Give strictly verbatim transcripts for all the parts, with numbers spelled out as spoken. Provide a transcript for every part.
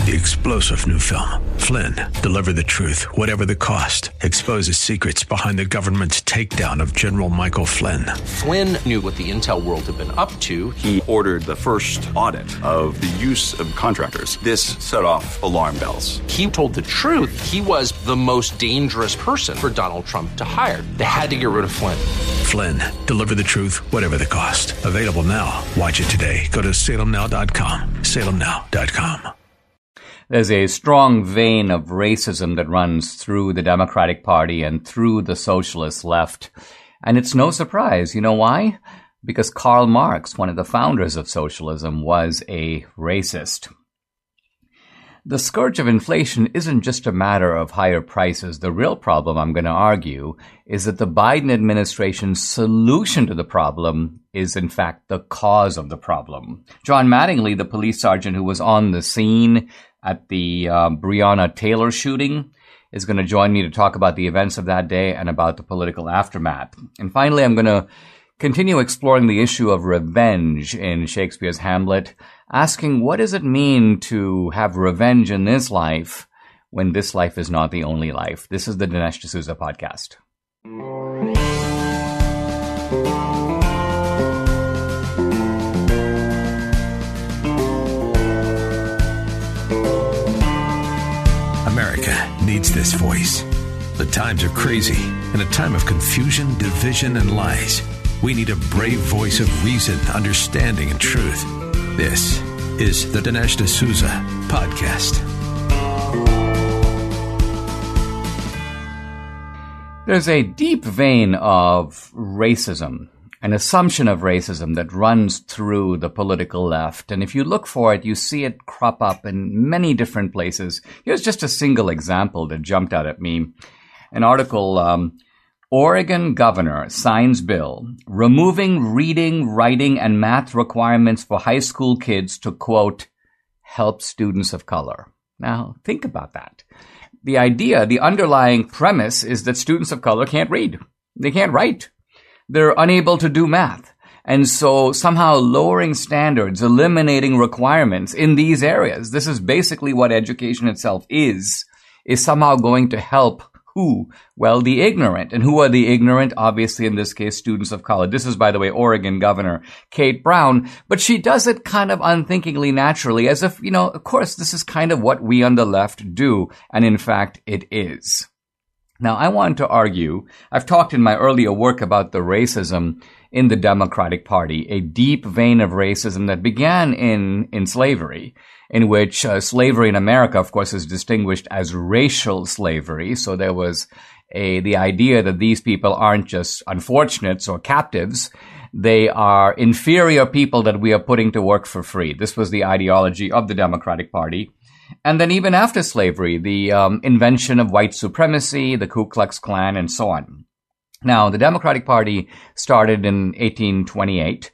the explosive new film, Flynn, Deliver the Truth, Whatever the Cost, exposes secrets behind the government's takedown of General Michael Flynn. Flynn knew what the intel world had been up to. He ordered the first audit of the use of contractors. This set off alarm bells. He told the truth. He was the most dangerous person for Donald Trump to hire. They had to get rid of Flynn. Flynn, Deliver the Truth, Whatever the Cost. Available now. Watch it today. Go to salem now dot com. salem now dot com. There's a strong vein of racism that runs through the Democratic Party and through the socialist left. And it's no surprise. You know why? Because Karl Marx, one of the founders of socialism, was a racist. The scourge of inflation isn't just a matter of higher prices. The real problem, I'm going to argue, is that the Biden administration's solution to the problem is, in fact, the cause of the problem. John Mattingly, the police sergeant who was on the scene at the uh, Breonna Taylor shooting, is going to join me to talk about the events of that day and about the political aftermath. And finally, I'm going to continue exploring the issue of revenge in Shakespeare's Hamlet, asking what does it mean to have revenge in this life when this life is not the only life? This is the Dinesh D'Souza podcast. America needs this voice. The times are crazy. In a time of confusion, division, and lies, we need a brave voice of reason, understanding, and truth. This is the Dinesh D'Souza podcast. There's a deep vein of racism, an assumption of racism that runs through the political left. And if you look for it, you see it crop up in many different places. Here's just a single example that jumped out at me. An article, um, Oregon governor signs bill removing reading, writing, and math requirements for high school kids to, quote, help students of color. Now, think about that. The idea, the underlying premise is that students of color can't read. They can't write. They're unable to do math. And so somehow lowering standards, eliminating requirements in these areas, this is basically what education itself is, is somehow going to help who? Well, the ignorant. And who are the ignorant? Obviously, in this case, students of color. This is, by the way, Oregon Governor Kate Brown. But she does it kind of unthinkingly naturally, as if, you know, of course, this is kind of what we on the left do. And in fact, it is. Now, I want to argue, I've talked in my earlier work about the racism in the Democratic Party, a deep vein of racism that began in, in slavery, in which uh, slavery in America, of course, is distinguished as racial slavery. So there was a the idea that these people aren't just unfortunates or captives. They are inferior people that we are putting to work for free. This was the ideology of the Democratic Party. And then even after slavery, the um, invention of white supremacy, the Ku Klux Klan, and so on. Now, the Democratic Party started in eighteen twenty-eight,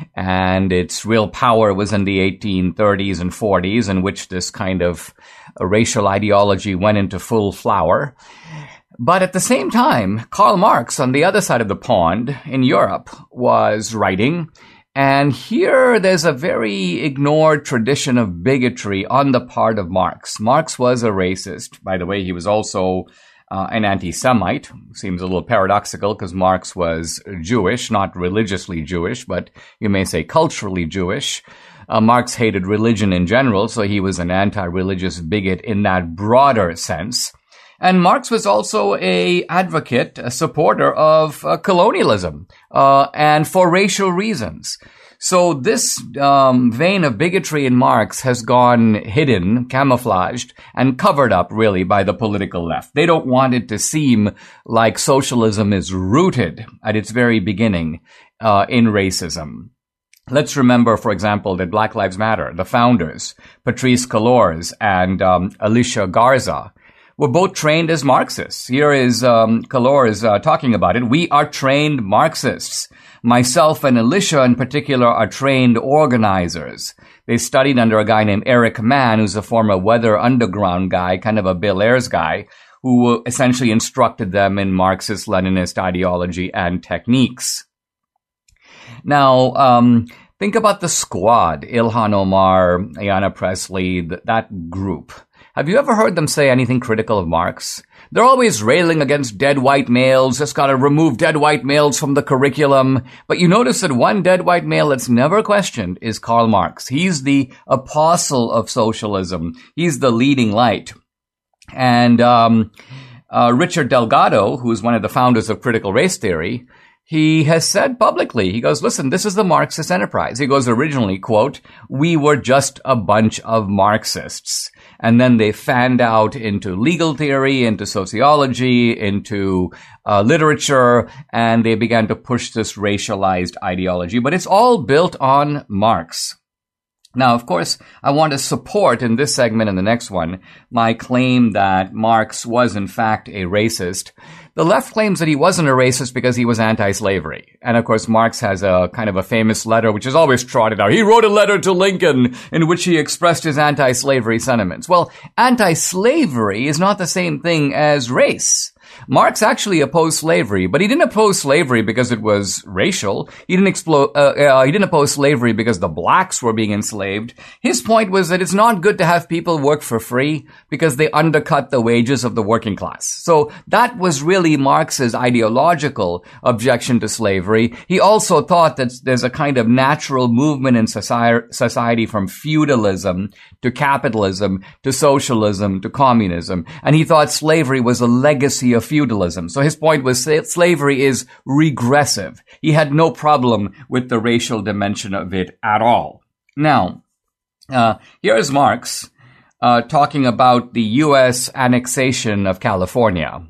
and its real power was in the eighteen thirties and forties, in which this kind of uh, racial ideology went into full flower. But at the same time, Karl Marx, on the other side of the pond in Europe, was writing. And here there's a very ignored tradition of bigotry on the part of Marx. Marx was a racist. By the way, he was also uh, an anti-Semite. Seems a little paradoxical because Marx was Jewish, not religiously Jewish, but you may say culturally Jewish. Uh, Marx hated religion in general, so he was an anti-religious bigot in that broader sense. And Marx was also a advocate, a supporter of uh, colonialism, uh, and for racial reasons. So this um, vein of bigotry in Marx has gone hidden, camouflaged, and covered up, really, by the political left. They don't want it to seem like socialism is rooted at its very beginning uh, in racism. Let's remember, for example, that Black Lives Matter, the founders, Patrisse Cullors and um, Alicia Garza, were both trained as Marxists. Here is um, Cullors uh, talking about it. We are trained Marxists. Myself and Alicia in particular are trained organizers. They studied under a guy named Eric Mann, who's a former Weather Underground guy, kind of a Bill Ayers guy, who essentially instructed them in Marxist-Leninist ideology and techniques. Now, um, Think about the Squad, Ilhan Omar, Ayanna Pressley, th- that group. Have you ever heard them say anything critical of Marx? They're always railing against dead white males, just gotta remove dead white males from the curriculum. But you notice that one dead white male that's never questioned is Karl Marx. He's the apostle of socialism. He's the leading light. And um, uh, Richard Delgado, who is one of the founders of critical race theory, he has said publicly, he goes, listen, this is the Marxist enterprise. He goes, originally, quote, we were just a bunch of Marxists. And then they fanned out into legal theory, into sociology, into uh, literature, and they began to push this racialized ideology. But it's all built on Marx. Now, of course, I want to support in this segment and the next one my claim that Marx was, in fact, a racist. The left claims that he wasn't a racist because he was anti-slavery. And, of course, Marx has a kind of a famous letter, which is always trotted out. He wrote a letter to Lincoln in which he expressed his anti-slavery sentiments. Well, anti-slavery is not the same thing as race. Marx actually opposed slavery, but he didn't oppose slavery because it was racial. He didn't explo- uh, uh, he didn't oppose slavery because the blacks were being enslaved. His point was that it's not good to have people work for free because they undercut the wages of the working class. So that was really Marx's ideological objection to slavery. He also thought that there's a kind of natural movement in society from feudalism to capitalism to socialism to communism. And he thought slavery was a legacy of feudalism. So his point was slavery is regressive. He had no problem with the racial dimension of it at all. Now, uh, here is Marx uh, talking about the U S annexation of California.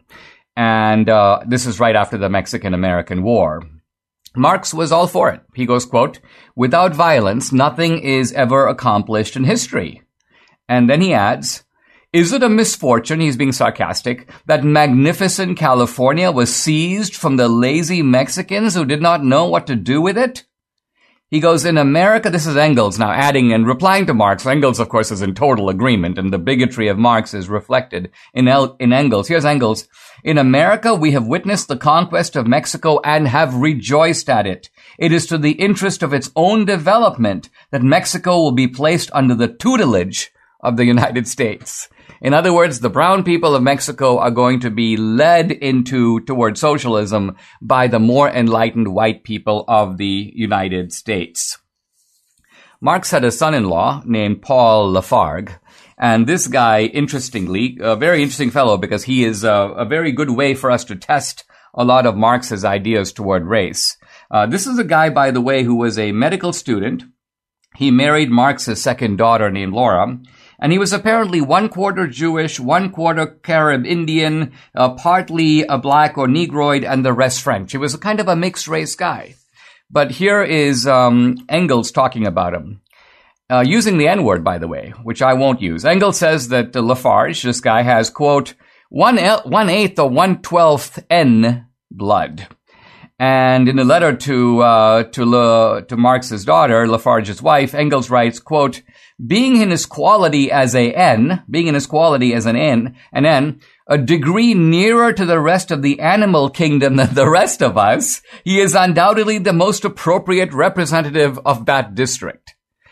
And uh, this is right after the Mexican-American War. Marx was all for it. He goes, quote, without violence, nothing is ever accomplished in history. And then he adds, is it a misfortune, he's being sarcastic, that magnificent California was seized from the lazy Mexicans who did not know what to do with it? He goes, in America, this is Engels now adding and replying to Marx. Engels, of course, is in total agreement, and the bigotry of Marx is reflected in, El- in Engels. Here's Engels. In America, we have witnessed the conquest of Mexico and have rejoiced at it. It is to the interest of its own development that Mexico will be placed under the tutelage of the United States. In other words, the brown people of Mexico are going to be led into toward socialism by the more enlightened white people of the United States. Marx had a son-in-law named Paul Lafargue, and this guy, interestingly, a very interesting fellow because he is a, a very good way for us to test a lot of Marx's ideas toward race. Uh, this is a guy, by the way, who was a medical student. He married Marx's second daughter named Laura. And he was apparently one quarter Jewish, one quarter Carib Indian, uh, partly a black or Negroid, and the rest French. He was a kind of a mixed race guy. But here is um, Engels talking about him. Uh, using the N-word, by the way, which I won't use. Engels says that uh, Lafarge, this guy, has, quote, one, el- one eighth or one twelfth N blood. And in a letter to uh, to Le, to Marx's daughter, Lafarge's wife, Engels writes, quote, being in his quality as a N, being in his quality as an N, an N, a degree nearer to the rest of the animal kingdom than the rest of us, he is undoubtedly the most appropriate representative of that district.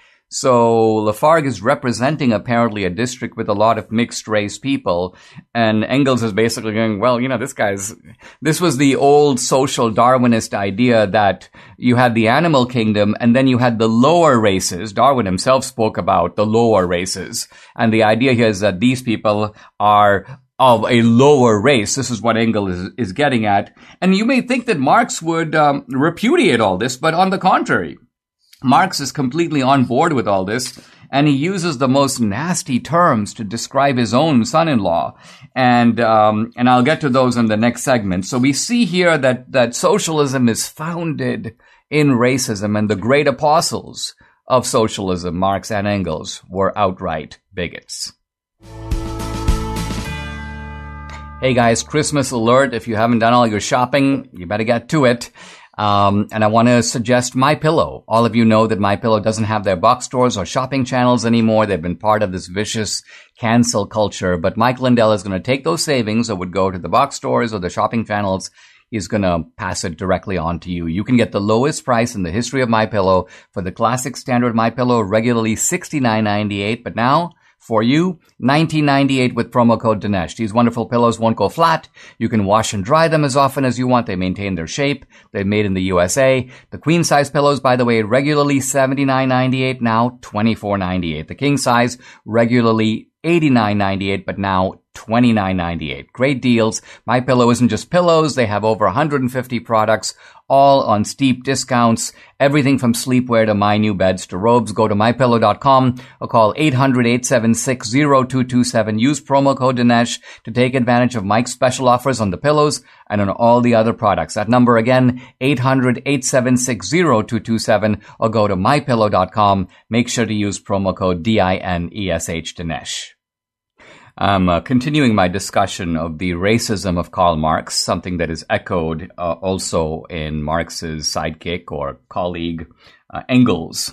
So Lafargue is representing apparently a district with a lot of mixed race people, and Engels is basically going, well, you know, this guy's, this was the old social Darwinist idea that you had the animal kingdom and then you had the lower races. Darwin himself spoke about the lower races, and the idea here is that these people are of a lower race. This is what Engels is, is getting at. And you may think that Marx would um, repudiate all this, but on the contrary, Marx is completely on board with all this, and he uses the most nasty terms to describe his own son-in-law. And um, and I'll get to those in the next segment. So we see here that, that socialism is founded in racism, and the great apostles of socialism, Marx and Engels, were outright bigots. Hey guys, Christmas alert. If you haven't done all your shopping, you better get to it. Um, and I want to suggest MyPillow. All of you know that MyPillow doesn't have their box stores or shopping channels anymore. They've been part of this vicious cancel culture. But Mike Lindell is going to take those savings that would go to the box stores or the shopping channels. he's going to pass it directly on to you. You can get the lowest price in the history of MyPillow for the classic standard MyPillow, regularly sixty-nine ninety-eight, but now for you, nineteen ninety-eight with promo code Dinesh. These wonderful pillows won't go flat. You can wash and dry them as often as you want. They maintain their shape. They're made in the U S A. The queen size pillows, by the way, regularly seventy-nine ninety-eight, now twenty-four ninety-eight. The king size, regularly eighty-nine ninety-eight, but now twenty-nine ninety-eight. Great deals. MyPillow isn't just pillows. They have over one hundred fifty products, all on steep discounts. Everything from sleepwear to my new beds to robes. Go to my pillow dot com or call eight hundred, eight seven six, zero two two seven. Use promo code Dinesh to take advantage of Mike's special offers on the pillows and on all the other products. That number again, eight hundred, eight seven six, zero two two seven, or go to my pillow dot com. Make sure to use promo code D I N E S H Dinesh. I'm uh, continuing my discussion of the racism of Karl Marx, something that is echoed uh, also in Marx's sidekick or colleague, uh, Engels.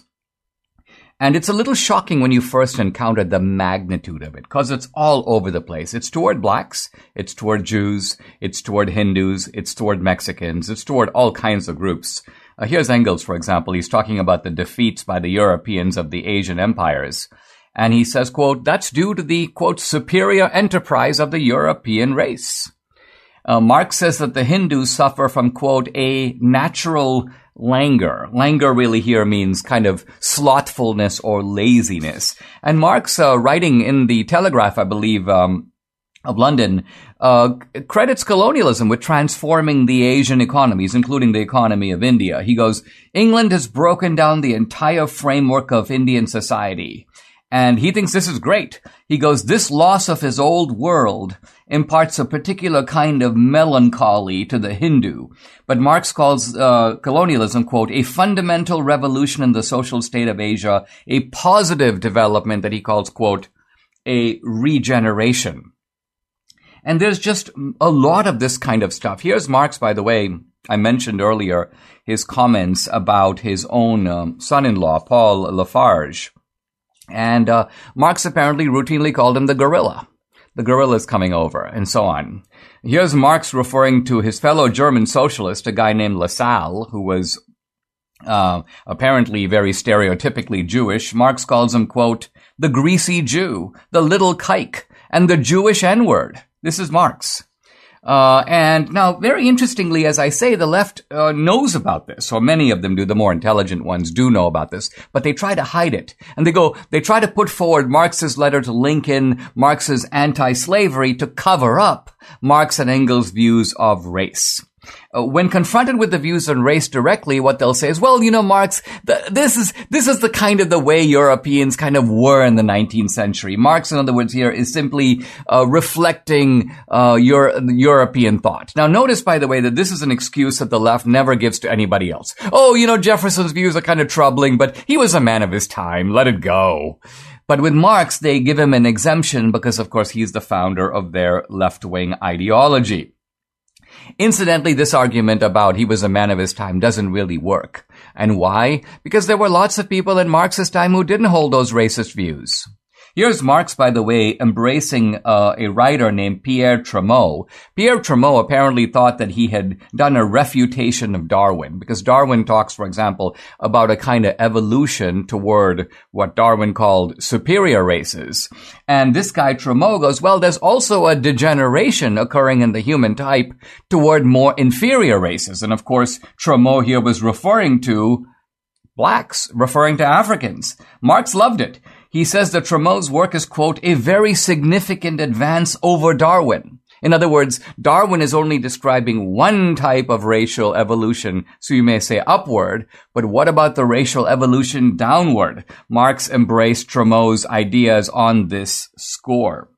And it's a little shocking when you first encounter the magnitude of it, because it's all over the place. It's toward blacks, it's toward Jews, it's toward Hindus, it's toward Mexicans, it's toward all kinds of groups. Uh, here's Engels, for example. He's talking about the defeats by the Europeans of the Asian empires. And he says, quote, that's due to the, quote, superior enterprise of the European race. Uh, Marx says that the Hindus suffer from, quote, a natural languor. Languor really here means kind of slothfulness or laziness. And Marx, uh, writing in the Telegraph, I believe, um, of London, uh, credits colonialism with transforming the Asian economies, including the economy of India. He goes, England has broken down the entire framework of Indian society. And he thinks this is great. He goes, this loss of his old world imparts a particular kind of melancholy to the Hindu. But Marx calls uh, colonialism, quote, a fundamental revolution in the social state of Asia, a positive development that he calls, quote, a regeneration. And there's just a lot of this kind of stuff. Here's Marx, by the way. I mentioned earlier his comments about his own um, son-in-law, Paul Lafarge. And uh, Marx apparently routinely called him the gorilla. The gorilla's coming over, and so on. Here's Marx referring to his fellow German socialist, a guy named Lassalle, who was uh, apparently very stereotypically Jewish. Marx calls him, quote, the greasy Jew, the little kike, and the Jewish N-word. This is Marx. Uh, and now, very interestingly, as I say, the left uh, knows about this, or many of them do. The more intelligent ones do know about this, but they try to hide it. And they go, they try to put forward Marx's letter to Lincoln, Marx's anti-slavery, to cover up Marx and Engels' views of race. Uh, when confronted with the views on race directly, what they'll say is, well, you know, Marx, the, this is, this is the kind of the way Europeans kind of were in the nineteenth century. Marx, in other words, here is simply, uh, reflecting, uh, Euro- European thought. Now, notice, by the way, that this is an excuse that the left never gives to anybody else. Oh, you know, Jefferson's views are kind of troubling, but he was a man of his time. Let it go. But with Marx, they give him an exemption because, of course, he's the founder of their left-wing ideology. Incidentally, this argument about he was a man of his time doesn't really work. And why? Because there were lots of people in Marx's time who didn't hold those racist views. Here's Marx, by the way, embracing uh, a writer named Pierre Trumeau. Pierre Trumeau apparently thought that he had done a refutation of Darwin, because Darwin talks, for example, about a kind of evolution toward what Darwin called superior races. And this guy Trumeau goes, well, there's also a degeneration occurring in the human type toward more inferior races. And of course, Trumeau here was referring to blacks, referring to Africans. Marx loved it. He says that Trumeau's work is, quote, a very significant advance over Darwin. In other words, Darwin is only describing one type of racial evolution, so you may say upward, but what about the racial evolution downward? Marx embraced Trumeau's ideas on this score.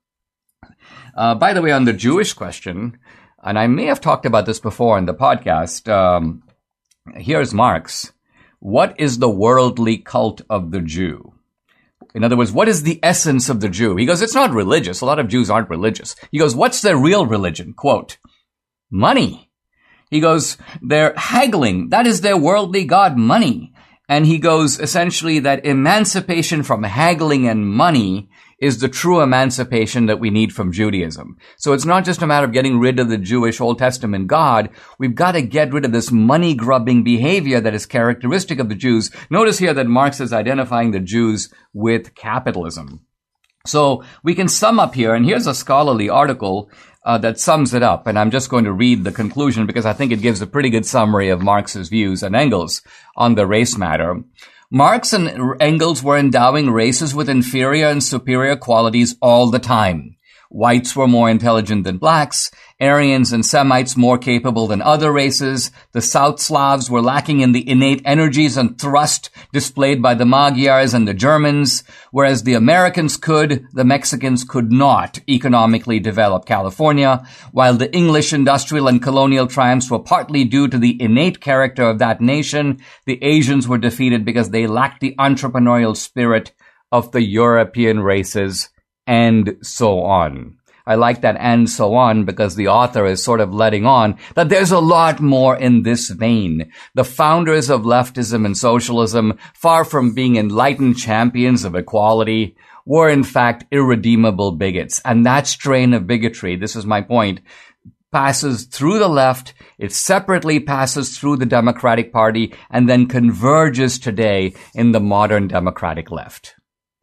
Uh, by the way, on the Jewish question, and I may have talked about this before in the podcast, um, here's Marx. What is the worldly cult of the Jew? In other words, what is the essence of the Jew? He goes, it's not religious. A lot of Jews aren't religious. He goes, what's their real religion? Quote, money. He goes, they're haggling. That is their worldly god, money. And he goes, essentially, that emancipation from haggling and money is the true emancipation that we need from Judaism. So it's not just a matter of getting rid of the Jewish Old Testament God. We've got to get rid of this money-grubbing behavior that is characteristic of the Jews. Notice here that Marx is identifying the Jews with capitalism. So we can sum up here, and here's a scholarly article uh, that sums it up, and I'm just going to read the conclusion because I think it gives a pretty good summary of Marx's views and Engels on the race matter. Marx and Engels were endowing races with inferior and superior qualities all the time. Whites were more intelligent than blacks, Aryans and Semites more capable than other races, the South Slavs were lacking in the innate energies and thrust displayed by the Magyars and the Germans, whereas the Americans could, the Mexicans could not economically develop California, while the English industrial and colonial triumphs were partly due to the innate character of that nation, the Asians were defeated because they lacked the entrepreneurial spirit of the European races, and so on. I like that and so on because the author is sort of letting on that there's a lot more in this vein. The founders of leftism and socialism, far from being enlightened champions of equality, were in fact irredeemable bigots. And that strain of bigotry, this is my point, passes through the left, it separately passes through the Democratic Party, and then converges today in the modern Democratic left.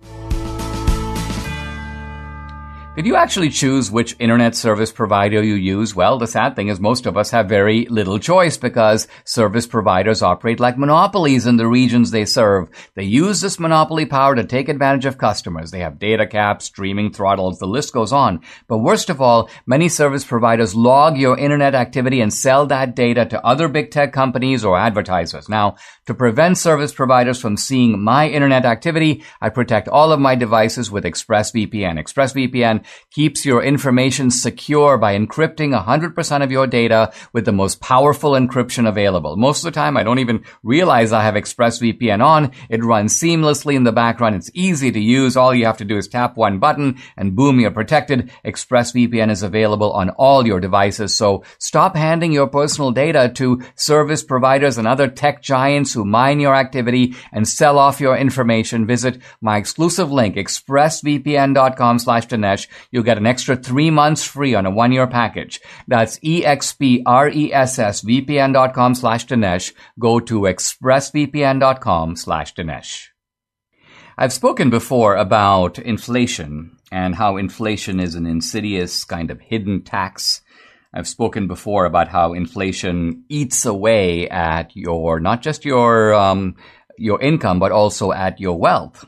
Did you actually choose which internet service provider you use? Well, the sad thing is most of us have very little choice because service providers operate like monopolies in the regions they serve. They use this monopoly power to take advantage of customers. They have data caps, streaming throttles, the list goes on. But worst of all, many service providers log your internet activity and sell that data to other big tech companies or advertisers. Now, to prevent service providers from seeing my internet activity, I protect all of my devices with ExpressVPN. ExpressVPN keeps your information secure by encrypting one hundred percent of your data with the most powerful encryption available. Most of the time, I don't even realize I have ExpressVPN on. It runs seamlessly in the background. It's easy to use. All you have to do is tap one button and boom, you're protected. ExpressVPN is available on all your devices. So stop handing your personal data to service providers and other tech giants who mine your activity and sell off your information. Visit my exclusive link, expressvpn.com slash Dinesh. You'll get an extra three months free on a one-year package. That's expressvpn.com slash Dinesh. Go to expressvpn.com slash Dinesh. I've spoken before about inflation and how inflation is an insidious kind of hidden tax. I've spoken before about how inflation eats away at your, not just your, um, your income, but also at your wealth.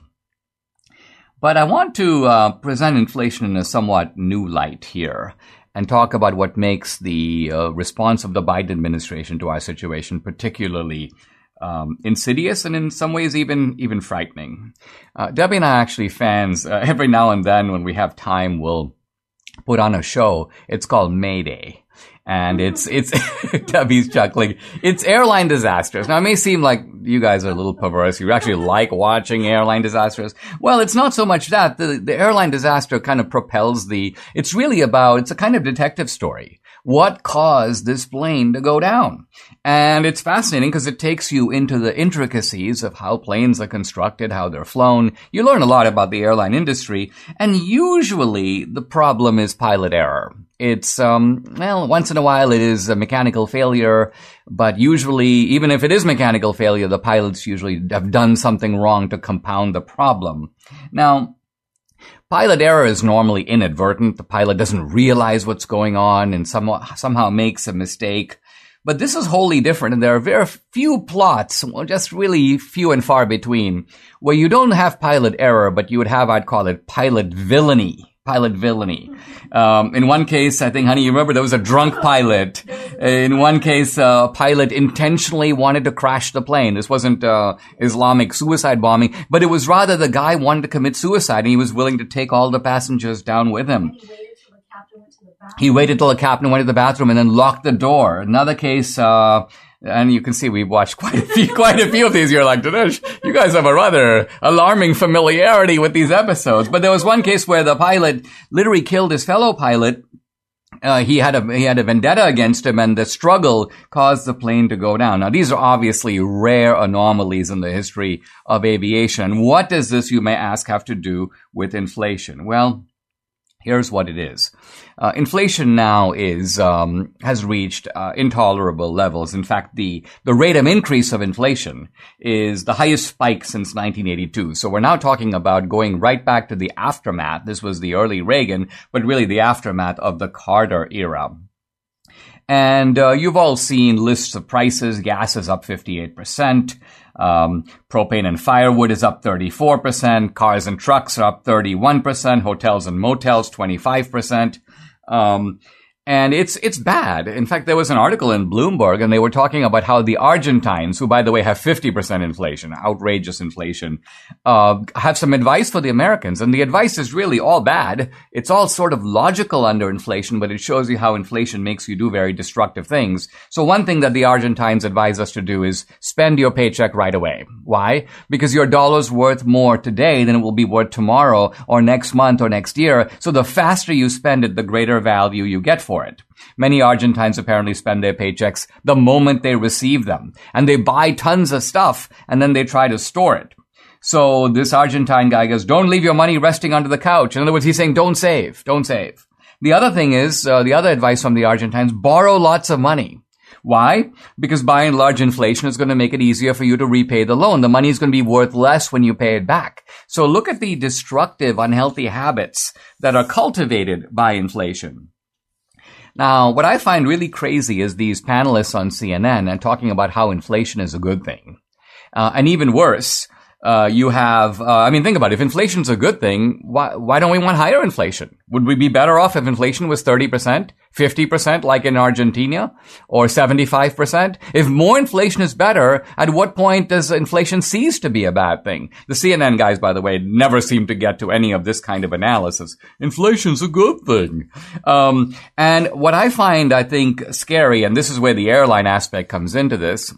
But I want to uh, present inflation in a somewhat new light here and talk about what makes the uh, response of the Biden administration to our situation particularly um, insidious and in some ways even even frightening. Uh, Debbie and I are actually fans. Uh, every now and then when we have time, we'll put on a show. It's called Mayday. And it's, it's, Debbie's chuckling. It's airline disasters. Now, it may seem like you guys are a little perverse. You actually like watching airline disasters. Well, it's not so much that. The, the airline disaster kind of propels the, it's really about, it's a kind of detective story. What caused this plane to go down? And it's fascinating because it takes you into the intricacies of how planes are constructed, how they're flown. You learn a lot about the airline industry. And usually the problem is pilot error. It's, um, well, once in a while it is a mechanical failure, but usually, even if it is mechanical failure, the pilots usually have done something wrong to compound the problem. Now, pilot error is normally inadvertent. The pilot doesn't realize what's going on and somehow, somehow makes a mistake. But this is wholly different, and there are very few plots, well, just really few and far between, where you don't have pilot error, but you would have, I'd call it, pilot villainy. Pilot villainy. Um, in one case, I think, honey, you remember there was a drunk pilot. In one case, a uh, pilot intentionally wanted to crash the plane. This wasn't uh, Islamic suicide bombing, but it was rather the guy wanted to commit suicide, and he was willing to take all the passengers down with him. He waited till the captain went to the bathroom and then locked the door. Another case, uh, and you can see we've watched quite a few, quite a few of these. You're like, Dinesh, you guys have a rather alarming familiarity with these episodes. But there was one case where the pilot literally killed his fellow pilot Uh, he had a he had a vendetta against him, and the struggle caused the plane to go down. Now, these are obviously rare anomalies in the history of aviation. What does this, you may ask, have to do with inflation? Well, here's what it is. Uh, inflation now is um, has reached uh, intolerable levels. In fact, the the rate of increase of inflation is the highest spike since nineteen eighty-two. So we're now talking about going right back to the aftermath. This was the early Reagan, but really the aftermath of the Carter era. And uh, you've all seen lists of prices. Gas is up fifty-eight percent. Um, propane and firewood is up thirty-four percent. Cars and trucks are up thirty-one percent. Hotels and motels, twenty-five percent. Um, and it's, it's bad. In fact, there was an article in Bloomberg, and they were talking about how the Argentines, who, by the way, have fifty percent inflation, outrageous inflation, uh, have some advice for the Americans. And the advice is really all bad. It's all sort of logical under inflation, but it shows you how inflation makes you do very destructive things. So one thing that the Argentines advise us to do is spend your paycheck right away. Why? Because your dollar's worth more today than it will be worth tomorrow or next month or next year. So the faster you spend it, the greater value you get for it. Many Argentines apparently spend their paychecks the moment they receive them, and they buy tons of stuff, and then they try to store it. So this Argentine guy goes, don't leave your money resting under the couch. In other words, he's saying, don't save, don't save. The other thing is, uh, the other advice from the Argentines, borrow lots of money. Why? Because by and large, inflation is going to make it easier for you to repay the loan. The money is going to be worth less when you pay it back. So look at the destructive, unhealthy habits that are cultivated by inflation. Now, what I find really crazy is these panelists on C N N and talking about how inflation is a good thing. Uh, and even worse, uh, you have, uh, I mean, think about it. If inflation's a good thing, why, why don't we want higher inflation? Would we be better off if inflation was thirty percent, fifty percent like in Argentina, or seventy-five percent? If more inflation is better, at what point does inflation cease to be a bad thing? The C N N guys, by the way, never seem to get to any of this kind of analysis. Inflation's a good thing. Um, and what I find, I think, scary, and this is where the airline aspect comes into this,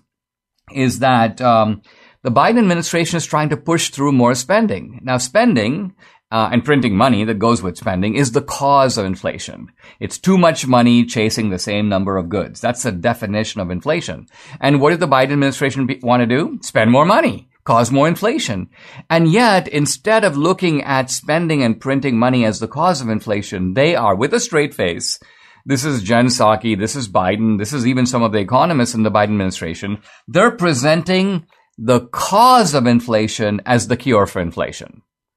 is that, um, the Biden administration is trying to push through more spending. Now, spending uh, and printing money that goes with spending is the cause of inflation. It's too much money chasing the same number of goods. That's the definition of inflation. And what did the Biden administration be- want to do? Spend more money, cause more inflation. And yet, instead of looking at spending and printing money as the cause of inflation, they are, with a straight face, this is Jen Psaki, this is Biden, this is even some of the economists in the Biden administration, they're presenting the cause of inflation as the cure for inflation.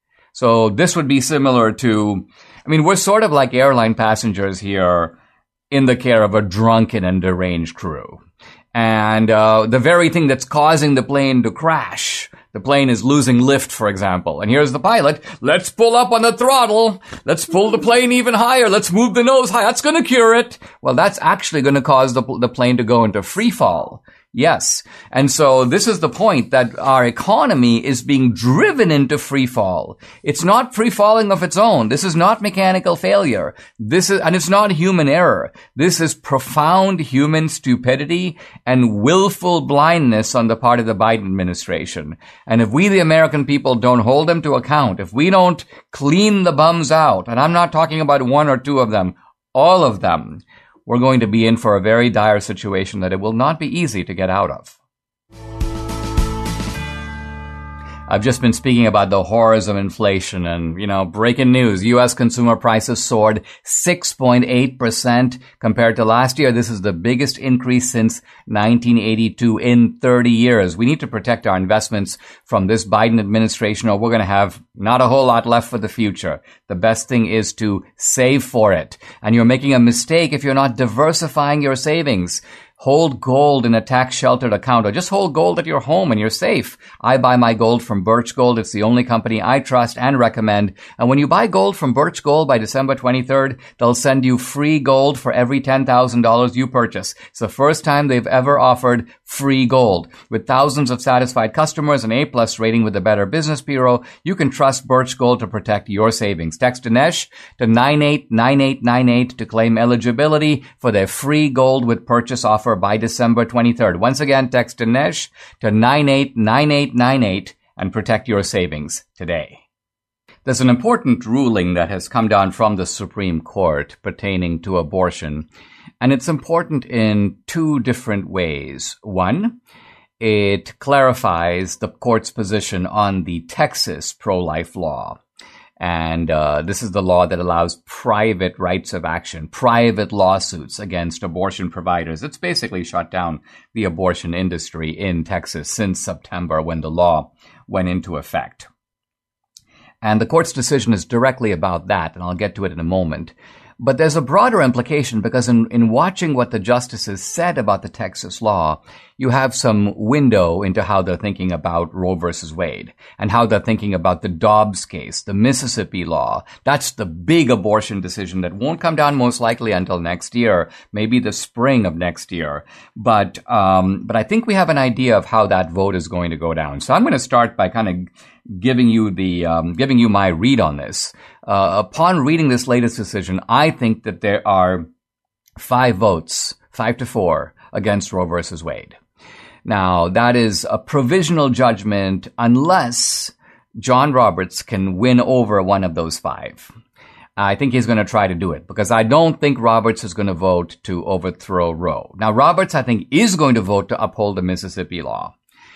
So this would be similar to, I mean, we're sort of like airline passengers here in the care of a drunken and deranged crew. And uh, the very thing that's causing the plane to crash, the plane is losing lift, for example. And here's the pilot. Let's pull up on the throttle. Let's pull the plane even higher. Let's move the nose high. That's going to cure it. Well, that's actually going to cause the, the plane to go into free fall. Yes. And so this is the point, that our economy is being driven into free fall. It's not free falling of its own. This is not mechanical failure. This is, and it's not human error. This is profound human stupidity and willful blindness on the part of the Biden administration. And if we, the American people, don't hold them to account, if we don't clean the bums out, and I'm not talking about one or two of them, all of them, we're going to be in for a very dire situation that it will not be easy to get out of. I've just been speaking about the horrors of inflation and, you know, breaking news. U S consumer prices soared six point eight percent compared to last year. This is the biggest increase since nineteen eighty-two in thirty years. We need to protect our investments from this Biden administration, or we're going to have not a whole lot left for the future. The best thing is to save for it. And you're making a mistake if you're not diversifying your savings. Hold gold in a tax-sheltered account, or just hold gold at your home and you're safe. I buy my gold from Birch Gold. It's the only company I trust and recommend. And when you buy gold from Birch Gold by December twenty-third, they'll send you free gold for every ten thousand dollars you purchase. It's the first time they've ever offered free gold. With thousands of satisfied customers, an A-plus rating with the Better Business Bureau, you can trust Birch Gold to protect your savings. Text Dinesh to nine eight nine eight nine eight to claim eligibility for their free gold with purchase offer by December twenty-third. Once again, text Dinesh to nine eight nine eight nine eight and protect your savings today. there's an important ruling that has come down from the Supreme Court pertaining to abortion, and it's important in two different ways. One, it clarifies the court's position on the Texas pro-life law. And uh, this is the law that allows private rights of action, private lawsuits against abortion providers. It's basically shut down the abortion industry in Texas since September when the law went into effect. And the court's decision is directly about that, and I'll get to it in a moment. But there's a broader implication because in, in watching what the justices said about the Texas law, you have some window into how they're thinking about Roe versus Wade and how they're thinking about the Dobbs case, the Mississippi law. That's the big abortion decision that won't come down most likely until next year, maybe the spring of next year. But, um, but I think we have an idea of how that vote is going to go down. So I'm going to start by kind of giving you the, um, giving you my read on this. Uh, upon reading this latest decision, I think that there are five votes, five to four, against Roe versus Wade. Now, that is a provisional judgment unless John Roberts can win over one of those five. I think he's going to try to do it because I don't think Roberts is going to vote to overthrow Roe. Now, Roberts, I think, is going to vote to uphold the Mississippi law.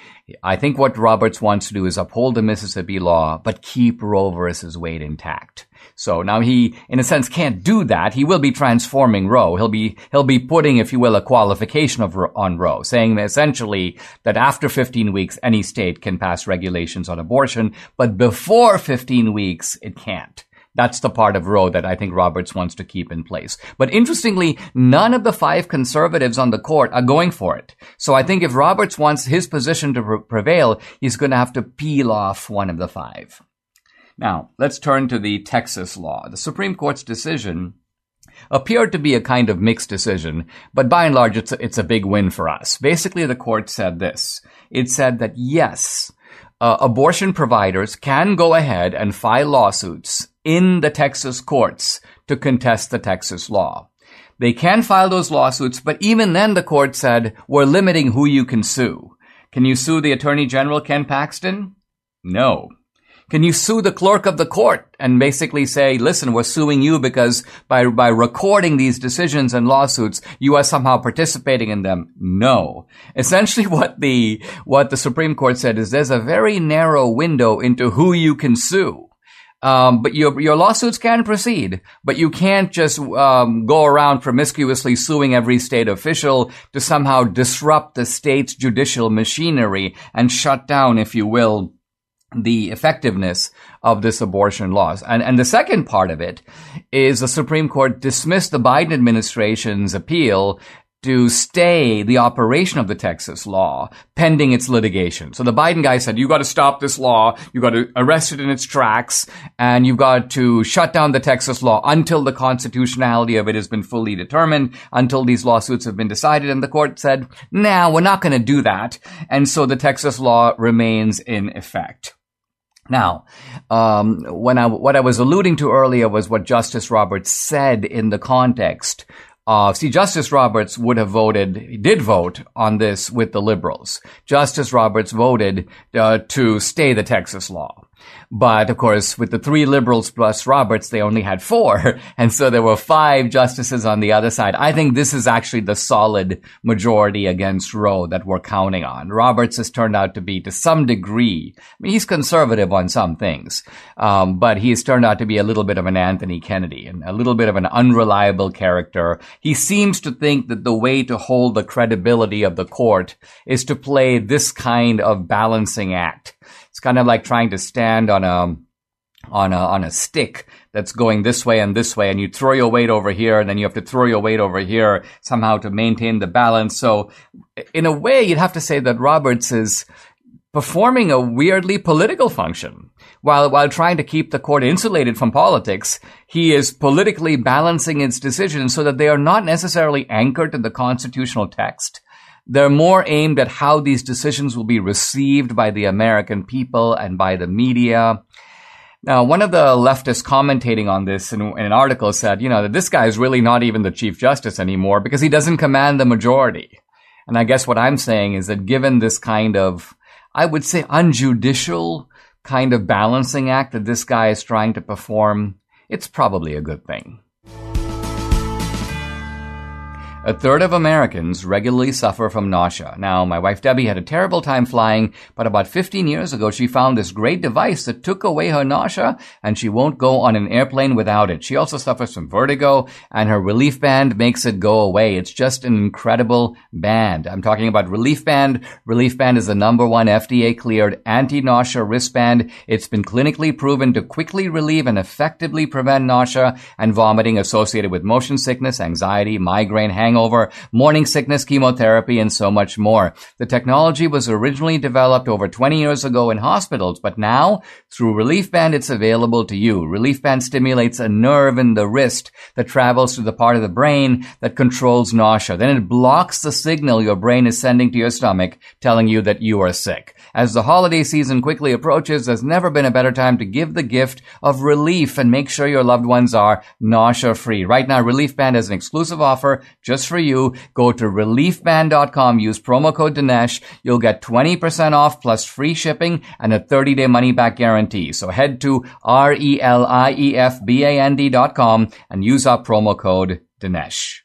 I think what Roberts wants to do is uphold the Mississippi law, but keep Roe versus Wade intact. So now he, in a sense, can't do that. He will be transforming Roe. He'll be, he'll be putting, if you will, a qualification of, on Roe, saying essentially that after fifteen weeks, any state can pass regulations on abortion, but before fifteen weeks, it can't. That's the part of Roe that I think Roberts wants to keep in place. But interestingly, none of the five conservatives on the court are going for it. So I think if Roberts wants his position to pre- prevail, he's going to have to peel off one of the five. Now, let's turn to the Texas law. The Supreme Court's decision appeared to be a kind of mixed decision, but by and large, it's a, it's a big win for us. Basically, the court said this. It said that yes, uh, abortion providers can go ahead and file lawsuits in the Texas courts to contest the Texas law. They can file those lawsuits, but even then the court said, we're limiting who you can sue. Can you sue the Attorney General, Ken Paxton? No. Can you sue the clerk of the court and basically say, listen, we're suing you because by, by recording these decisions and lawsuits, you are somehow participating in them? No. Essentially what the, what the Supreme Court said is there's a very narrow window into who you can sue. Um, but your, your lawsuits can proceed, but you can't just, um, go around promiscuously suing every state official to somehow disrupt the state's judicial machinery and shut down, if you will, the effectiveness of this abortion law. And, and the second part of it is the Supreme Court dismissed the Biden administration's appeal to stay the operation of the Texas law pending its litigation. So the Biden guy said, you got to stop this law, you got to arrest it in its tracks, and you've got to shut down the Texas law until the constitutionality of it has been fully determined, until these lawsuits have been decided. And the court said, nah, we're not going to do that. And so the Texas law remains in effect. Now, um, when I, what I was alluding to earlier was what Justice Roberts said in the context Uh, see, Justice Roberts would have voted, he did vote on this with the liberals. Justice Roberts voted uh, to stay the Texas law. But, of course, with the three liberals plus Roberts, they only had four. And so there were five justices on the other side. I think this is actually the solid majority against Roe that we're counting on. Roberts has turned out to be, to some degree, I mean, he's conservative on some things, um, but he's turned out to be a little bit of an Anthony Kennedy and a little bit of an unreliable character. He seems to think that the way to hold the credibility of the court is to play this kind of balancing act. It's kind of like trying to stand on a, on a, on a stick that's going this way and this way, and you throw your weight over here, and then you have to throw your weight over here somehow to maintain the balance. So in a way, you'd have to say that Roberts is performing a weirdly political function. While, while trying to keep the court insulated from politics, he is politically balancing its decisions so that they are not necessarily anchored to the constitutional text. They're more aimed at how these decisions will be received by the American people and by the media. Now, one of the leftists commentating on this in, in an article said, you know, that this guy is really not even the Chief Justice anymore because he doesn't command the majority. And I guess what I'm saying is that given this kind of, I would say, unjudicial kind of balancing act that this guy is trying to perform, it's probably a good thing. A third of Americans regularly suffer from nausea. Now, my wife Debbie had a terrible time flying, but about fifteen years ago, she found this great device that took away her nausea, and she won't go on an airplane without it. She also suffers from vertigo, and her Relief Band makes it go away. It's just an incredible band. I'm talking about Relief Band. Relief Band is the number one F D A-cleared anti-nausea wristband. It's been clinically proven to quickly relieve and effectively prevent nausea and vomiting associated with motion sickness, anxiety, migraine, hangover, Hangover, morning sickness, chemotherapy, and so much more. The technology was originally developed over twenty years ago in hospitals, but now, through Relief Band, it's available to you. Relief Band stimulates a nerve in the wrist that travels to the part of the brain that controls nausea. Then it blocks the signal your brain is sending to your stomach, telling you that you are sick. As the holiday season quickly approaches, there's never been a better time to give the gift of relief and make sure your loved ones are nausea-free. Right now, Relief Band has an exclusive offer just for you. Go to relief band dot com, use promo code Dinesh. You'll get twenty percent off plus free shipping and a thirty-day money-back guarantee. So head to R E L I E F B A N D dot com and use our promo code Dinesh.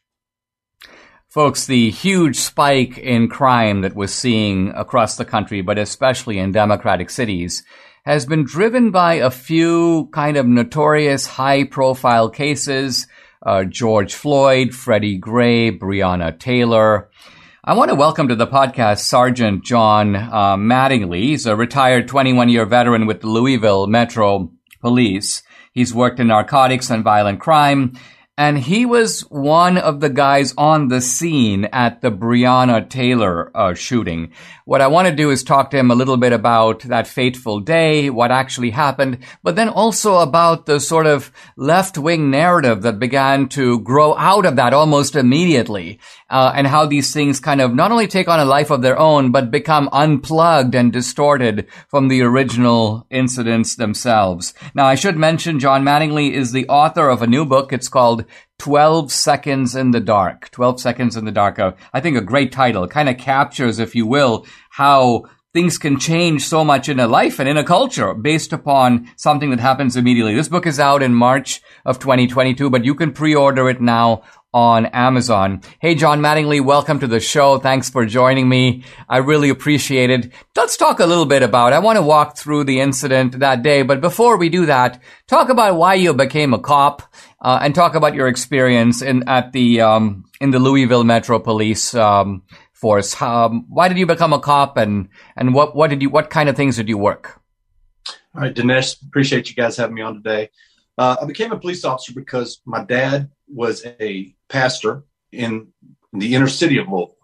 Folks, the huge spike in crime that we're seeing across the country, but especially in democratic cities, has been driven by a few kind of notorious high-profile cases. Uh, George Floyd, Freddie Gray, Breonna Taylor. I want to welcome to the podcast Sergeant John uh, Mattingly. He's a retired twenty-one-year veteran with the Louisville Metro Police. He's worked in narcotics and violent crime, and he was one of the guys on the scene at the Breonna Taylor uh, shooting. What I want to do is talk to him a little bit about that fateful day, what actually happened, but then also about the sort of left-wing narrative that began to grow out of that almost immediately, uh, and how these things kind of not only take on a life of their own, but become unplugged and distorted from the original incidents themselves. Now, I should mention John Mattingly is the author of a new book. It's called twelve Seconds in the Dark. twelve Seconds in the Dark. Uh, I think a great title. It kind of captures, if you will, how things can change so much in a life and in a culture based upon something that happens immediately. This book is out in March of twenty twenty-two, but you can pre-order it now on Amazon. Hey, John Mattingly, welcome to the show. Thanks for joining me. I really appreciate it. Let's talk a little bit about, I want to walk through the incident that day, but before we do that, talk about why you became a cop, uh, and talk about your experience in, at the, um, in the Louisville Metro Police, um, force. Um, why did you become a cop, and, and what, what did you, what kind of things did you work? All right, Dinesh, appreciate you guys having me on today. Uh, I became a police officer because my dad was a pastor in the inner city of Louisville.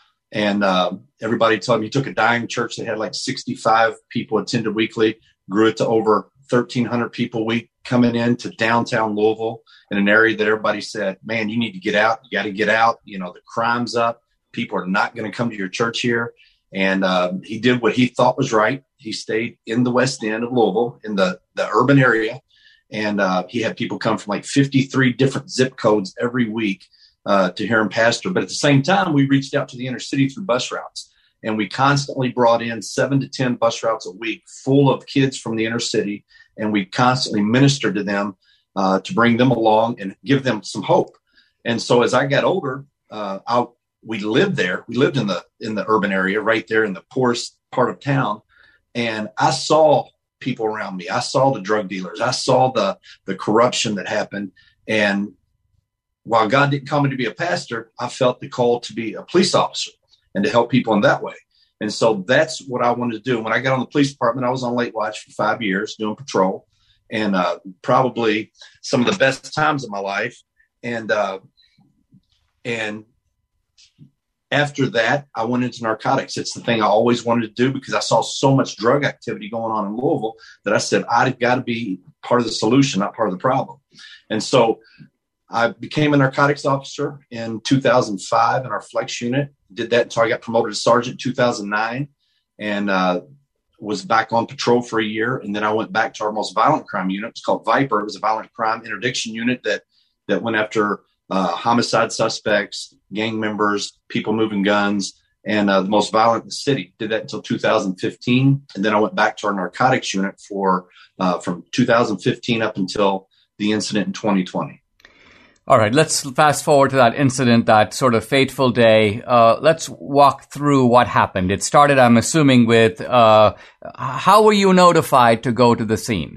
And uh, everybody told me he took a dying church that had like sixty-five people attended weekly, grew it to over thirteen hundred people a week coming into downtown Louisville in an area that everybody said, man, you need to get out. You got to get out. You know, the crime's up. People are not going to come to your church here. And uh, he did what he thought was right. He stayed in the West End of Louisville, in the, the urban area. And uh, he had people come from like fifty-three different zip codes every week uh, to hear him pastor. But at the same time, we reached out to the inner city through bus routes. And we constantly brought in seven to ten bus routes a week full of kids from the inner city. And we constantly ministered to them uh, to bring them along and give them some hope. And so as I got older, uh, I, we lived there. We lived in the in the urban area right there in the poorest part of town. And I saw people around me. I saw the drug dealers. I saw the the corruption that happened. And while God didn't call me to be a pastor, I felt the call to be a police officer and to help people in that way. And so that's what I wanted to do. When I got on the police department, I was on late watch for five years doing patrol, and uh, probably some of the best times of my life. And uh, and after that, I went into narcotics. It's the thing I always wanted to do because I saw so much drug activity going on in Louisville that I said, I've got to be part of the solution, not part of the problem. And so I became a narcotics officer in two thousand five in our flex unit. Did that until I got promoted to sergeant in two thousand nine, and uh, was back on patrol for a year. And then I went back to our most violent crime unit. It's called Viper. It was a violent crime interdiction unit that that went after uh, homicide suspects, gang members, people moving guns, and uh, the most violent in the city. Did that until two thousand fifteen. And then I went back to our narcotics unit for uh, from two thousand fifteen up until the incident in twenty twenty. All right, let's fast forward to that incident, that sort of fateful day. Uh, let's walk through what happened. It started, I'm assuming, with uh, how were you notified to go to the scene?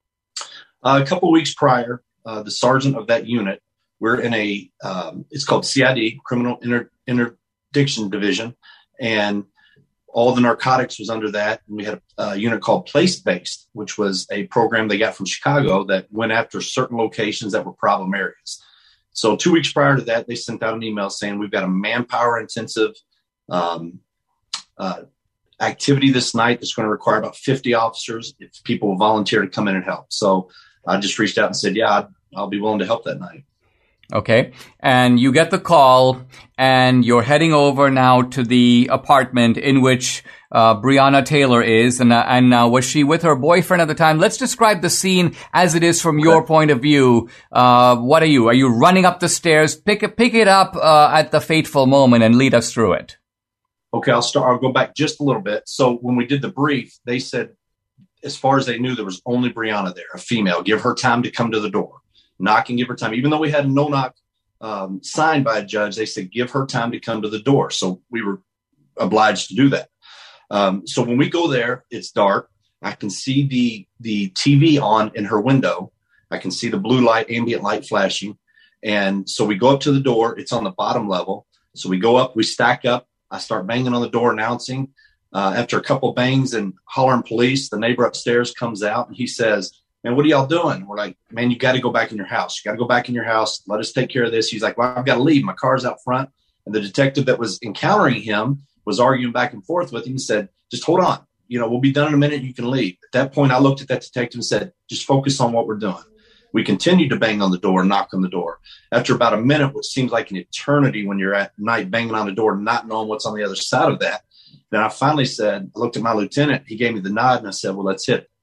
Uh, a couple of weeks prior, uh, the sergeant of that unit, we're in a, um, it's called C I D, Criminal Inter- Interdiction Division, and all the narcotics was under that. And we had a, a unit called Place Based, which was a program they got from Chicago that went after certain locations that were problem areas. So two weeks prior to that, they sent out an email saying we've got a manpower intensive um, uh, activity this night that's going to require about fifty officers if people will volunteer to come in and help. So I just reached out and said, yeah, I'd, I'll be willing to help that night. Okay. And you get the call and you're heading over now to the apartment in which uh, Breonna Taylor is. And, uh, and now was she with her boyfriend at the time? Let's describe the scene as it is from your okay. point of view. Uh, what are you? Are you running up the stairs? Pick it, pick it up uh, at the fateful moment and lead us through it. Okay, I'll start. I'll go back just a little bit. So when we did the brief, they said, as far as they knew, there was only Breonna there, a female. Give her time to come to the door. Knock and give her time. Even though we had a no knock um, signed by a judge, they said, give her time to come to the door. So we were obliged to do that. Um, so when we go there, it's dark. I can see the, the T V on in her window. I can see the blue light, ambient light flashing. And so we go up to the door. It's on the bottom level. So we go up, we stack up. I start banging on the door, announcing. Uh, after a couple bangs and hollering police, the neighbor upstairs comes out and he says, man, what are y'all doing? We're like, man, you got to go back in your house. You got to go back in your house. Let us take care of this. He's like, well, I've got to leave. My car's out front. And the detective that was encountering him was arguing back and forth with him and said, just hold on. You know, we'll be done in a minute. You can leave. At that point, I looked at that detective and said, just focus on what we're doing. We continued to bang on the door, knock on the door. After about a minute, which seems like an eternity when you're at night banging on the door, not knowing what's on the other side of that, then I finally said, I looked at my lieutenant. He gave me the nod and I said, well, let's hit it.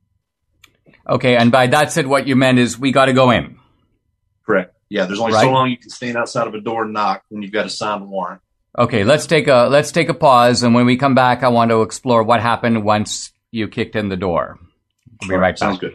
Okay, and by that's it, what you meant is we got to go in. Correct. Yeah, there's only right. so long you can stand outside of a door and knock when you've got a signed warrant. Okay, let's take a let's take a pause, and when we come back, I want to explore what happened once you kicked in the door. We'll be right back. Sounds good.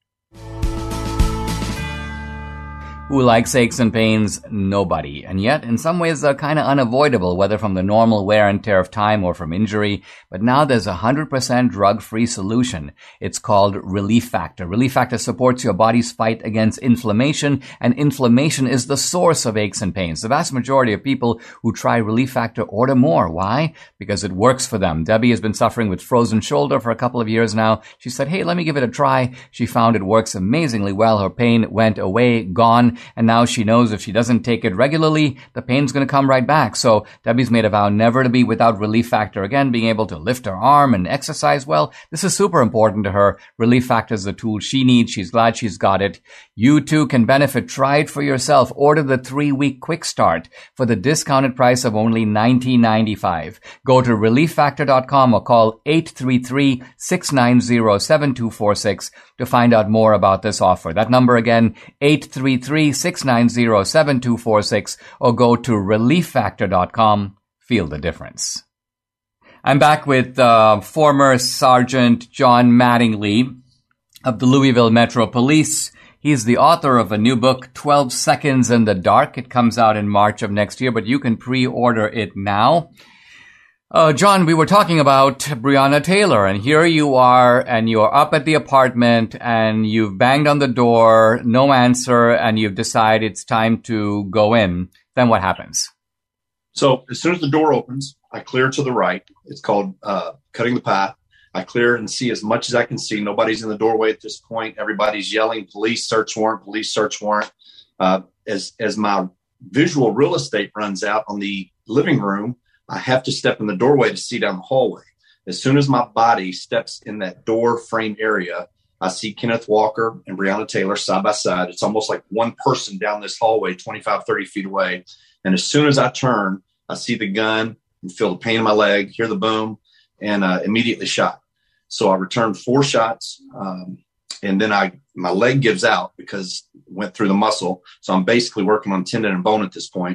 Who likes aches and pains? Nobody. And yet, in some ways, they're kind of unavoidable, whether from the normal wear and tear of time or from injury. But now there's a one hundred percent drug-free solution. It's called Relief Factor. Relief Factor supports your body's fight against inflammation, and inflammation is the source of aches and pains. The vast majority of people who try Relief Factor order more. Why? Because it works for them. Debbie has been suffering with frozen shoulder for a couple of years now. She said, hey, let me give it a try. She found it works amazingly well. Her pain went away, gone. And now she knows if she doesn't take it regularly, the pain's going to come right back. So Debbie's made a vow never to be without Relief Factor again, being able to lift her arm and exercise well. This is super important to her. Relief Factor is the tool she needs. She's glad she's got it. You too can benefit. Try it for yourself. Order the three-week quick start for the discounted price of only nineteen ninety-five. Go to relief factor dot com or call eight three three, six nine zero, seven two four six to find out more about this offer. That number again, eight three three, six nine zero, seven two four six, or go to relief factor dot com. Feel the difference. I'm back with uh, former Sergeant John Mattingly of the Louisville Metro Police. He's the author of a new book, twelve seconds in the Dark. It comes out in March of next year, but you can pre-order it now. Uh, John, we were talking about Breonna Taylor, and here you are, and you're up at the apartment, and you've banged on the door, no answer, and you've decided it's time to go in. Then what happens? So as soon as the door opens, I clear to the right. It's called uh, cutting the path. I clear and see as much as I can see. Nobody's in the doorway at this point. Everybody's yelling, police search warrant, police search warrant. Uh, as, as my visual real estate runs out on the living room, I have to step in the doorway to see down the hallway. As soon as my body steps in that door frame area, I see Kenneth Walker and Breonna Taylor side by side. It's almost like one person down this hallway, twenty-five, thirty feet away. And as soon as I turn, I see the gun and feel the pain in my leg, hear the boom, and uh, immediately shot. So I returned four shots, um, and then I my leg gives out because it went through the muscle. So I'm basically working on tendon and bone at this point.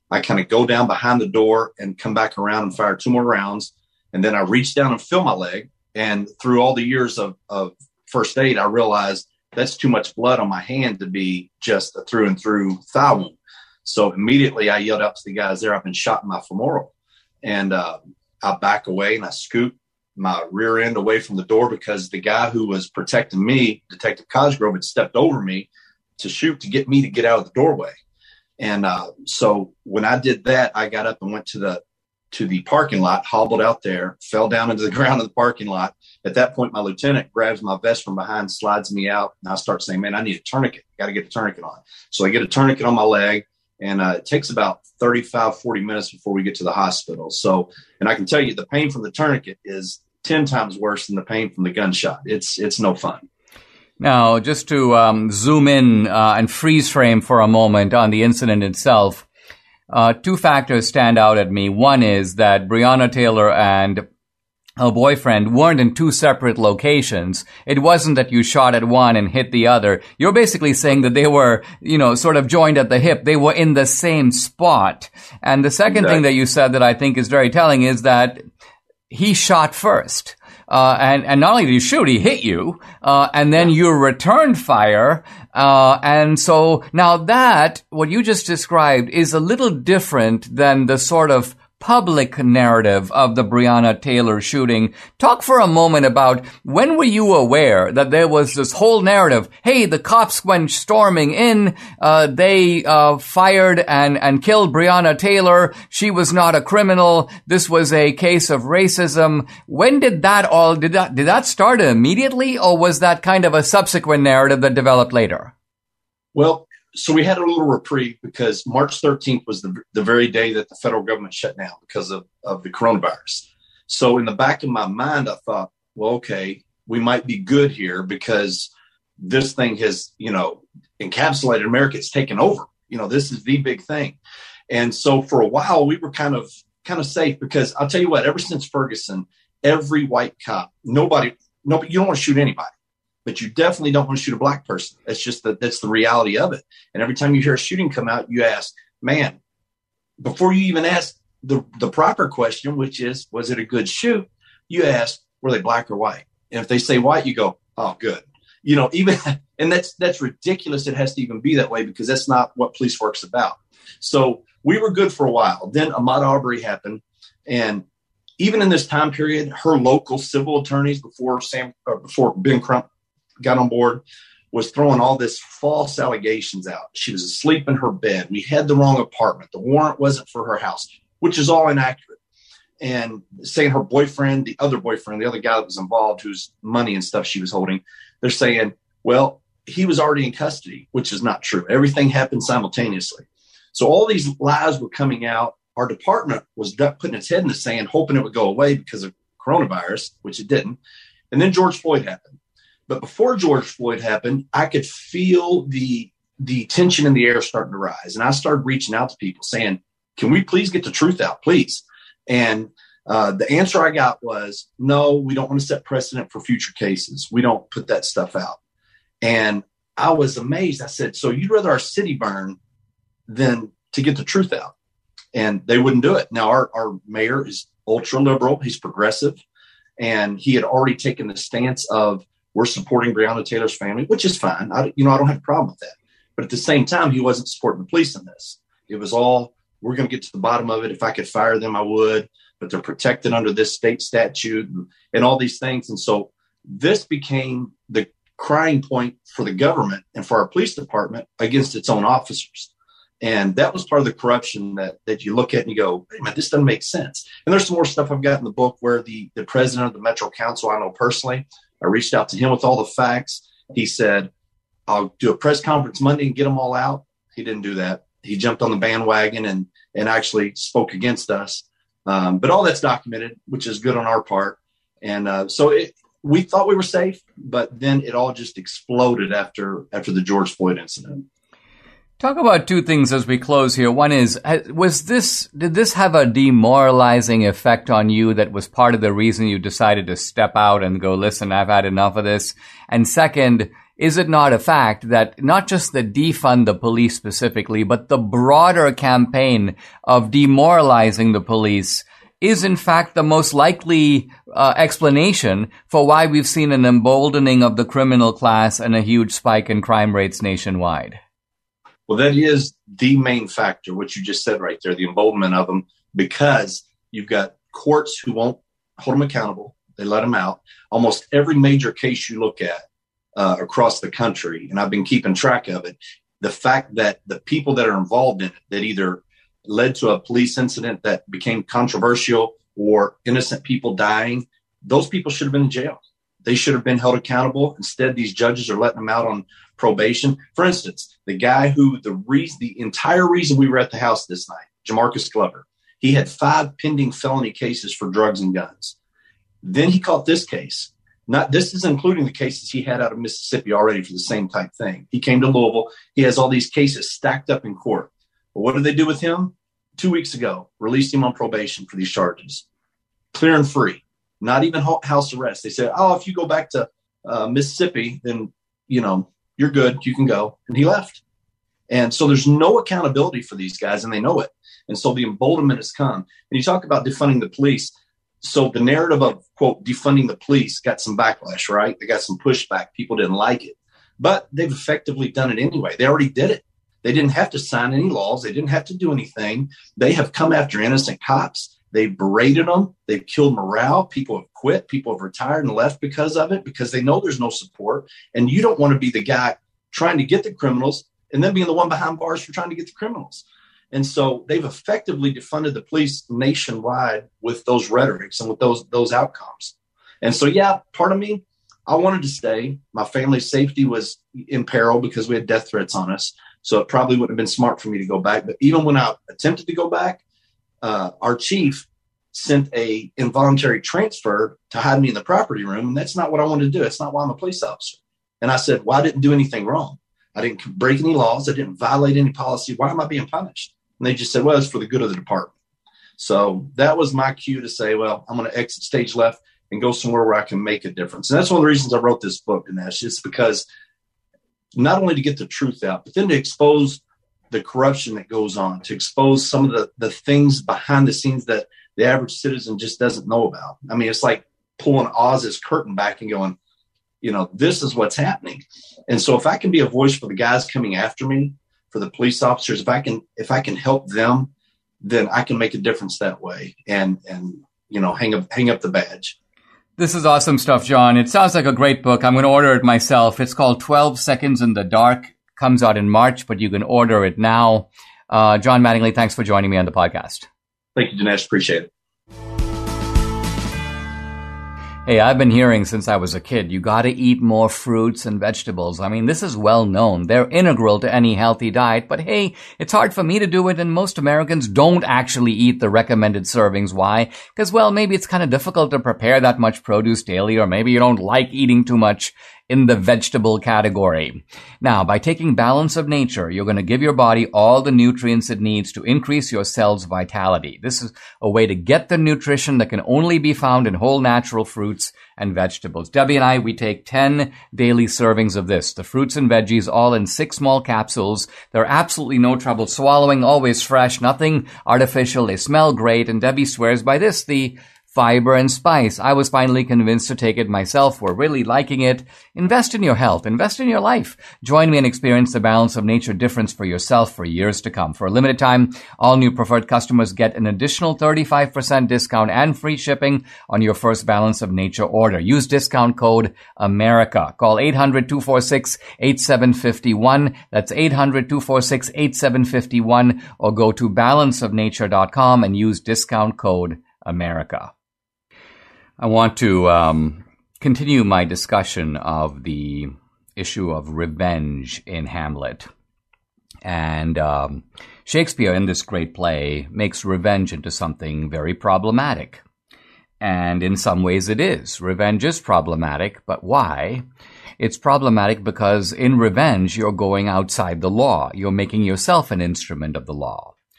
I kind of go down behind the door and come back around and fire two more rounds. And then I reach down and feel my leg. And through all the years of, of first aid, I realized that's too much blood on my hand to be just a through and through thigh wound. So immediately I yelled out to the guys there, I've been shot in my femoral. And uh, I back away and I scoot my rear end away from the door because the guy who was protecting me, Detective Cosgrove, had stepped over me to shoot to get me to get out of the doorway. And uh, so when I did that, I got up and went to the to the parking lot, hobbled out there, fell down into the ground of the parking lot. At that point, my lieutenant grabs my vest from behind, slides me out, and I start saying, man, I need a tourniquet. Got to get a tourniquet on. So I get a tourniquet on my leg, and uh, it takes about thirty-five, forty minutes before we get to the hospital. So, and I can tell you the pain from the tourniquet is ten times worse than the pain from the gunshot. It's, it's no fun. Now, just to um, zoom in uh, and freeze frame for a moment on the incident itself, uh, two factors stand out at me. One is that Breonna Taylor and her boyfriend weren't in two separate locations. It wasn't that you shot at one and hit the other. You're basically saying that they were, you know, sort of joined at the hip. They were in the same spot. And the second Exactly. thing that you said that I think is very telling is that he shot first. Uh, and, and not only did he shoot, he hit you, uh, and then you returned fire. Uh, and so now that, what you just described is a little different than the sort of public narrative of the Breonna Taylor shooting. Talk for a moment about when were you aware that there was this whole narrative? Hey, the cops went storming in. Uh, they, uh, fired and, and killed Breonna Taylor. She was not a criminal. This was a case of racism. When did that all, did that, did that start immediately, or was that kind of a subsequent narrative that developed later? Well, so we had a little reprieve because March thirteenth was the, the very day that the federal government shut down because of, of the coronavirus. So in the back of my mind, I thought, well, okay, we might be good here because this thing has, you know, encapsulated America. It's taken over. You know, this is the big thing. And so for a while, we were kind of kind of safe because I'll tell you what, ever since Ferguson, every white cop, nobody, nobody, you don't want to shoot anybody. But you definitely don't want to shoot a black person. That's just that that's the reality of it. And every time you hear a shooting come out, you ask, man, before you even ask the, the proper question, which is, was it a good shoot? You ask, were they black or white? And if they say white, you go, oh, good. You know, even, and that's, that's ridiculous. It has to even be that way because that's not what police work's about. So we were good for a while. Then Ahmaud Arbery happened. And even in this time period, her local civil attorneys before Sam, uh, before Ben Crump got on board, was throwing all this false allegations out. She was asleep in her bed. We had the wrong apartment. The warrant wasn't for her house, which is all inaccurate. And saying her boyfriend, the other boyfriend, the other guy that was involved, whose money and stuff she was holding, they're saying, well, he was already in custody, which is not true. Everything happened simultaneously. So all these lies were coming out. Our department was putting its head in the sand, hoping it would go away because of coronavirus, which it didn't. And then George Floyd happened. But before George Floyd happened, I could feel the the tension in the air starting to rise. And I started reaching out to people saying, can we please get the truth out, please? And uh, the answer I got was, no, we don't want to set precedent for future cases. We don't put that stuff out. And I was amazed. I said, so you'd rather our city burn than to get the truth out? And they wouldn't do it. Now, our, our mayor is ultra liberal. He's progressive. And he had already taken the stance of, we're supporting Breonna Taylor's family, which is fine. I, you know, I don't have a problem with that. But at the same time, he wasn't supporting the police in this. It was all, we're going to get to the bottom of it. If I could fire them, I would. But they're protected under this state statute and, and all these things. And so this became the crying point for the government and for our police department against its own officers. And that was part of the corruption that, that you look at and you go, hey, man, this doesn't make sense. And there's some more stuff I've got in the book where the, the president of the Metro Council, I know personally, I reached out to him with all the facts. He said, I'll do a press conference Monday and get them all out. He didn't do that. He jumped on the bandwagon and, and actually spoke against us. Um, but all that's documented, which is good on our part. And uh, so it, we thought we were safe, but then it all just exploded after after the George Floyd incident. Talk about two things as we close here. One is, was this, did this have a demoralizing effect on you that was part of the reason you decided to step out and go, listen, I've had enough of this? And second, is it not a fact that not just the defund the police specifically, but the broader campaign of demoralizing the police is in fact the most likely uh, explanation for why we've seen an emboldening of the criminal class and a huge spike in crime rates nationwide? Well, that is the main factor, what you just said right there, the emboldenment of them, because you've got courts who won't hold them accountable. They let them out. Almost every major case you look at uh, across the country, and I've been keeping track of it, the fact that the people that are involved in it, that either led to a police incident that became controversial or innocent people dying, those people should have been in jail. They should have been held accountable. Instead, these judges are letting them out on probation. For instance, the guy who the reason, the entire reason we were at the house this night, Jamarcus Glover, he had five pending felony cases for drugs and guns. Then he caught this case. Not this is including the cases he had out of Mississippi already for the same type thing. He came to Louisville. He has all these cases stacked up in court. But what did they do with him? Two weeks ago, released him on probation for these charges. Clear and free. Not even house arrest. They said, oh, if you go back to uh, Mississippi, then, you know, you're good. You can go. And he left. And so there's no accountability for these guys, and they know it. And so the emboldenment has come. And you talk about defunding the police. So the narrative of, quote, defunding the police got some backlash, right? They got some pushback. People didn't like it. But they've effectively done it anyway. They already did it. They didn't have to sign any laws. They didn't have to do anything. They have come after innocent cops. They've berated them. They've killed morale. People have quit. People have retired and left because of it, because they know there's no support. And you don't want to be the guy trying to get the criminals and then being the one behind bars for trying to get the criminals. And so they've effectively defunded the police nationwide with those rhetorics and with those those outcomes. And so, yeah, part of me, I wanted to stay. My family's safety was in peril because we had death threats on us. So it probably wouldn't have been smart for me to go back. But even when I attempted to go back, uh, our chief sent a involuntary transfer to hide me in the property room. And that's not what I wanted to do. It's not why I'm a police officer. And I said, well, I didn't do anything wrong. I didn't break any laws. I didn't violate any policy. Why am I being punished? And they just said, well, it's for the good of the department. So that was my cue to say, well, I'm going to exit stage left and go somewhere where I can make a difference. And that's one of the reasons I wrote this book, Dinesh. It's because not only to get the truth out, but then to expose the corruption that goes on, to expose some of the, the things behind the scenes that the average citizen just doesn't know about. I mean, it's like pulling Oz's curtain back and going, you know, this is what's happening. And so if I can be a voice for the guys coming after me, for the police officers, if I can, if I can help them, then I can make a difference that way and, and, you know, hang up, hang up the badge. This is awesome stuff, John. It sounds like a great book. I'm going to order it myself. It's called twelve Seconds in the Dark. Comes out in March, but you can order it now. Uh, John Mattingly, thanks for joining me on the podcast. Thank you, Dinesh. Appreciate it. Hey, I've been hearing since I was a kid, you gotta eat more fruits and vegetables. I mean, this is well known. They're integral to any healthy diet, but hey, it's hard for me to do it, and most Americans don't actually eat the recommended servings. Why? Because, well, maybe it's kind of difficult to prepare that much produce daily, or maybe you don't like eating too much in the vegetable category. Now, by taking Balance of Nature, you're going to give your body all the nutrients it needs to increase your cells' vitality. This is a way to get the nutrition that can only be found in whole natural fruits and vegetables. Debbie and I, we take ten daily servings of this. The fruits and veggies all in six small capsules. They're absolutely no trouble swallowing, always fresh, nothing artificial. They smell great, and Debbie swears by this, the fiber and spice. I was finally convinced to take it myself. We're really liking it. Invest in your health. Invest in your life. Join me and experience the Balance of Nature difference for yourself for years to come. For a limited time, all new preferred customers get an additional thirty-five percent discount and free shipping on your first Balance of Nature order. Use discount code AMERICA. Call eight hundred, two four six, eight seven five one. That's eight hundred, two four six, eight seven five one, or go to balance of nature dot com and use discount code AMERICA. I want to um, continue my discussion of the issue of revenge in Hamlet. And um, Shakespeare, in this great play, makes revenge into something very problematic. And in some ways it is. Revenge is problematic, but why? It's problematic because in revenge, you're going outside the law. You're making yourself an instrument of the law.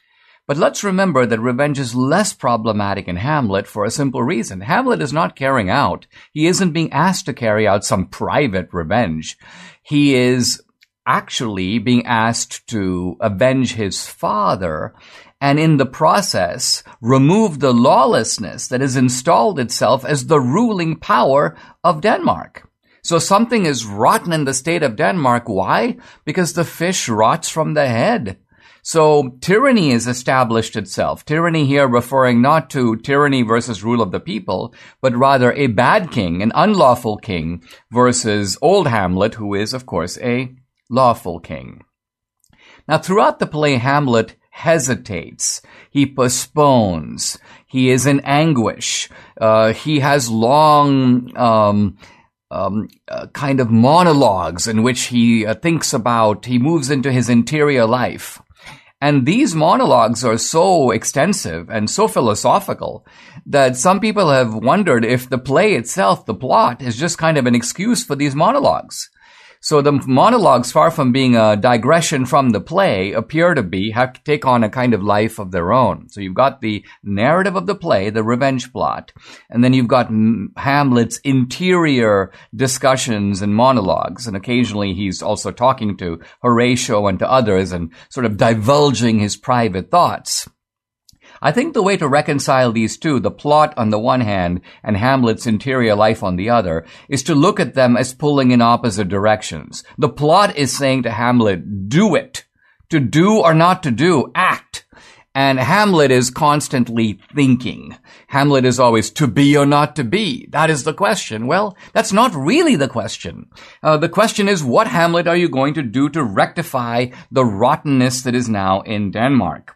But let's remember that revenge is less problematic in Hamlet for a simple reason. Hamlet is not carrying out. He isn't being asked to carry out some private revenge. He is actually being asked to avenge his father and in the process remove the lawlessness that has installed itself as the ruling power of Denmark. So something is rotten in the state of Denmark. Why? Because the fish rots from the head. So tyranny has established itself. Tyranny here referring not to tyranny versus rule of the people, but rather a bad king, an unlawful king, versus old Hamlet, who is, of course, a lawful king. Now, throughout the play, Hamlet hesitates. He postpones. He is in anguish. Uh, he has long um, um, uh, kind of monologues in which he uh, thinks about, he moves into his interior life. And these monologues are so extensive and so philosophical that some people have wondered if the play itself, the plot, is just kind of an excuse for these monologues. So the monologues, far from being a digression from the play, appear to be, have to take on a kind of life of their own. So you've got the narrative of the play, the revenge plot, and then you've got Hamlet's interior discussions and monologues, and occasionally he's also talking to Horatio and to others and sort of divulging his private thoughts. I think the way to reconcile these two, the plot on the one hand and Hamlet's interior life on the other, is to look at them as pulling in opposite directions. The plot is saying to Hamlet, do it. To do or not to do, act. And Hamlet is constantly thinking. Hamlet is always to be or not to be. That is the question. Well, that's not really the question. Uh, the question is, what, Hamlet, are you going to do to rectify the rottenness that is now in Denmark?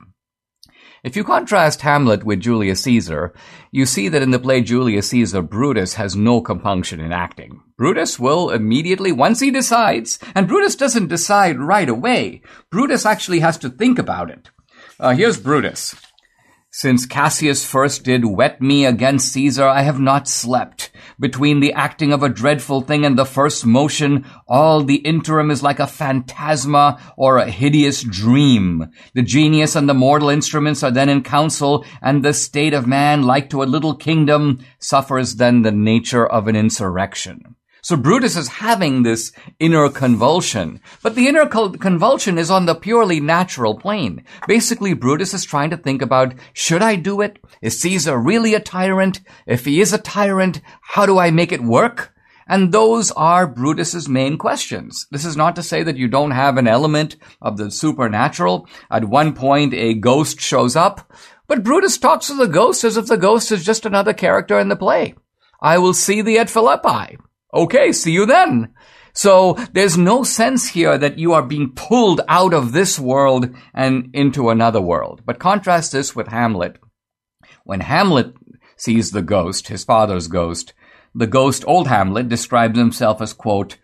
If you contrast Hamlet with Julius Caesar, you see that in the play Julius Caesar, Brutus has no compunction in acting. Brutus will immediately, once he decides, and Brutus doesn't decide right away, Brutus actually has to think about it. Uh, here's Brutus. Since Cassius first did whet me against Caesar, I have not slept. Between the acting of a dreadful thing and the first motion, all the interim is like a phantasma or a hideous dream. The genius and the mortal instruments are then in council, and the state of man, like to a little kingdom, suffers then the nature of an insurrection. So Brutus is having this inner convulsion, but the inner convulsion is on the purely natural plane. Basically, Brutus is trying to think about, should I do it? Is Caesar really a tyrant? If he is a tyrant, how do I make it work? And those are Brutus's main questions. This is not to say that you don't have an element of the supernatural. At one point, a ghost shows up, but Brutus talks to the ghost as if the ghost is just another character in the play. I will see thee at Philippi. Okay, see you then. So there's no sense here that you are being pulled out of this world and into another world. But contrast this with Hamlet. When Hamlet sees the ghost, his father's ghost, the ghost, old Hamlet, describes himself as, quote,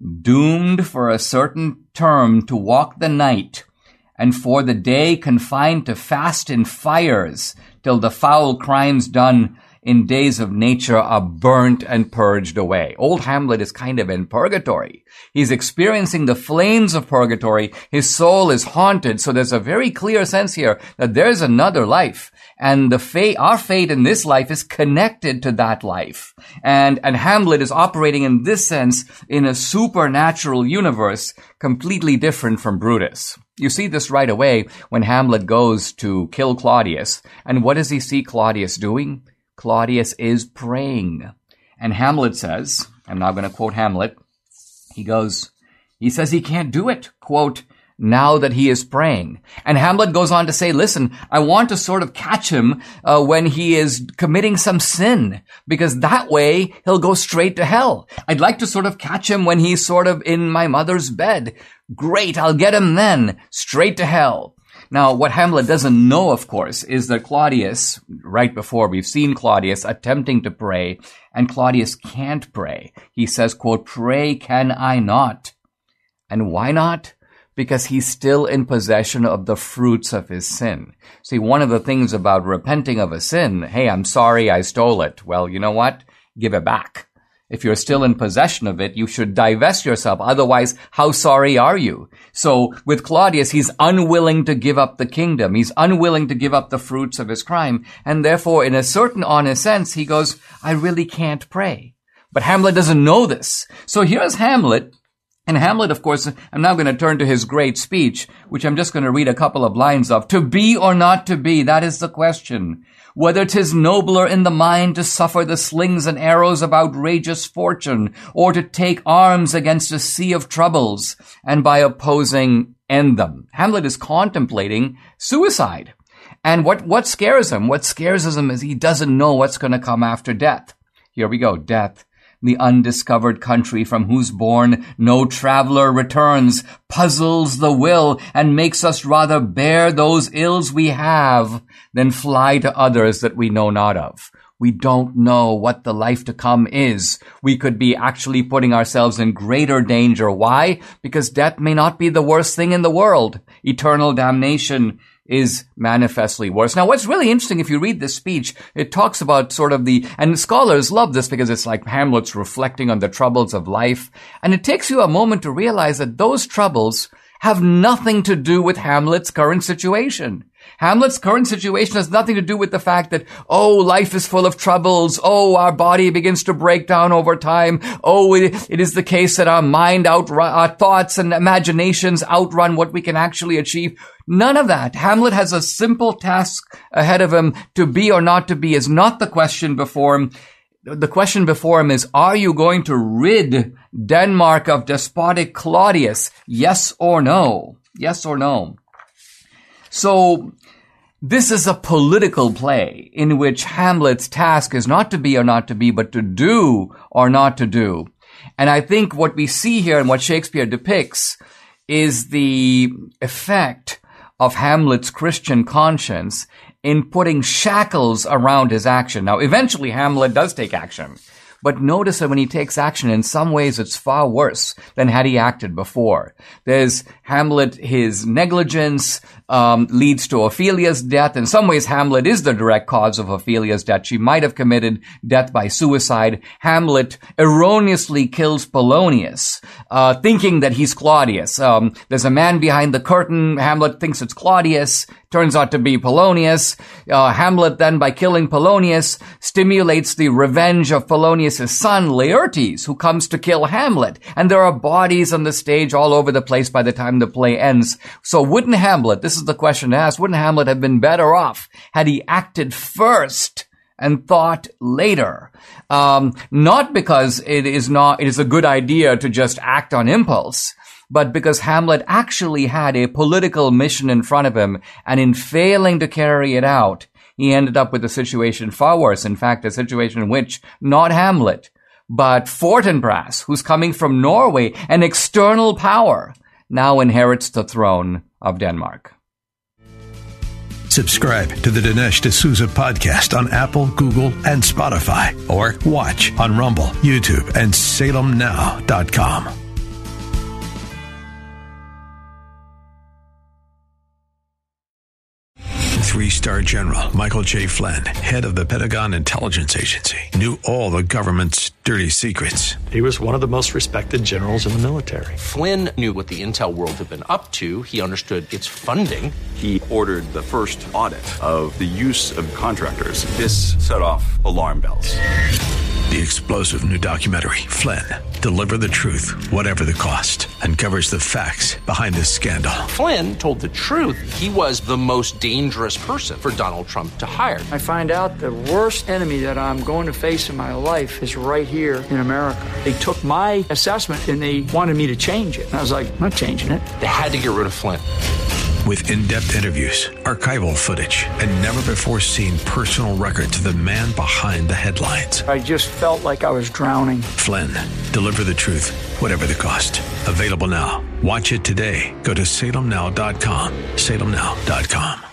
doomed for a certain term to walk the night, and for the day confined to fast in fires, till the foul crimes done in days of nature are burnt and purged away. Old Hamlet is kind of in purgatory. He's experiencing the flames of purgatory. His soul is haunted. So there's a very clear sense here that there's another life. And the fate, our fate in this life is connected to that life. And, and Hamlet is operating in this sense in a supernatural universe completely different from Brutus. You see this right away when Hamlet goes to kill Claudius. And what does he see Claudius doing? Claudius is praying. And Hamlet says, I'm now going to quote Hamlet, he goes, he says he can't do it, quote, now that he is praying. And Hamlet goes on to say, listen, I want to sort of catch him uh, when he is committing some sin, because that way he'll go straight to hell. I'd like to sort of catch him when he's sort of in my mother's bed. Great, I'll get him then, straight to hell. Now, what Hamlet doesn't know, of course, is that Claudius, right before we've seen Claudius attempting to pray, and Claudius can't pray. He says, quote, pray can I not? And why not? Because he's still in possession of the fruits of his sin. See, one of the things about repenting of a sin, hey, I'm sorry I stole it. Well, you know what? Give it back. If you're still in possession of it, you should divest yourself. Otherwise, how sorry are you? So with Claudius, he's unwilling to give up the kingdom. He's unwilling to give up the fruits of his crime. And therefore, in a certain honest sense, he goes, I really can't pray. But Hamlet doesn't know this. So here's Hamlet. And Hamlet, of course, I'm now going to turn to his great speech, which I'm just going to read a couple of lines of. To be or not to be, that is the question. Whether 'tis nobler in the mind to suffer the slings and arrows of outrageous fortune, or to take arms against a sea of troubles, and by opposing end them. Hamlet is contemplating suicide. And what, what scares him? What scares him is he doesn't know what's going to come after death. Here we go, death. The undiscovered country from whose bourne no traveler returns, puzzles the will and makes us rather bear those ills we have than fly to others that we know not of. We don't know what the life to come is. We could be actually putting ourselves in greater danger. Why? Because death may not be the worst thing in the world. Eternal damnation is manifestly worse. Now, what's really interesting, if you read this speech, it talks about sort of the, and scholars love this because it's like Hamlet's reflecting on the troubles of life. And it takes you a moment to realize that those troubles have nothing to do with Hamlet's current situation. Hamlet's current situation has nothing to do with the fact that, oh, life is full of troubles. Oh, our body begins to break down over time. Oh, it, it is the case that our mind outrun, our thoughts and imaginations outrun what we can actually achieve. None of that. Hamlet has a simple task ahead of him. To be or not to be is not the question before him. The question before him is, are you going to rid Denmark of despotic Claudius? Yes or no? Yes or no? So, this is a political play in which Hamlet's task is not to be or not to be, but to do or not to do. And I think what we see here and what Shakespeare depicts is the effect of Hamlet's Christian conscience in putting shackles around his action. Now, eventually Hamlet does take action. But notice that when he takes action, in some ways it's far worse than had he acted before. There's Hamlet, his negligence um, leads to Ophelia's death. In some ways, Hamlet is the direct cause of Ophelia's death. She might have committed death by suicide. Hamlet erroneously kills Polonius, uh, thinking that he's Claudius. Um, there's a man behind the curtain. Hamlet thinks it's Claudius. Turns out to be Polonius. Uh, Hamlet then, by killing Polonius, stimulates the revenge of Polonius' son, Laertes, who comes to kill Hamlet. And there are bodies on the stage all over the place by the time the play ends. So wouldn't Hamlet, this is the question to ask, wouldn't Hamlet have been better off had he acted first and thought later? Um, not because it is not, it is a good idea to just act on impulse, but because Hamlet actually had a political mission in front of him, and in failing to carry it out, he ended up with a situation far worse. In fact, a situation in which not Hamlet, but Fortinbras, who's coming from Norway, an external power, now inherits the throne of Denmark. Subscribe to the Dinesh D'Souza podcast on Apple, Google, and Spotify, or watch on Rumble, YouTube, and Salem Now dot com. Three-star general Michael J. Flynn, head of the Pentagon Intelligence Agency, knew all the government's dirty secrets. He was one of the most respected generals in the military. Flynn knew what the intel world had been up to. He understood its funding. He ordered the first audit of the use of contractors. This set off alarm bells. The explosive new documentary, Flynn, Deliver the Truth, Whatever the Cost, uncovers the facts behind this scandal. Flynn told the truth. He was the most dangerous person for Donald Trump to hire. I find out the worst enemy that I'm going to face in my life is right here in America. They took my assessment and they wanted me to change it. And I was like, I'm not changing it. They had to get rid of Flynn. With in-depth interviews, archival footage, and never-before-seen personal records of the man behind the headlines. I just felt like I was drowning. Flynn, Deliver the Truth, Whatever the Cost. Available now. Watch it today. Go to Salem Now dot com. Salem Now dot com.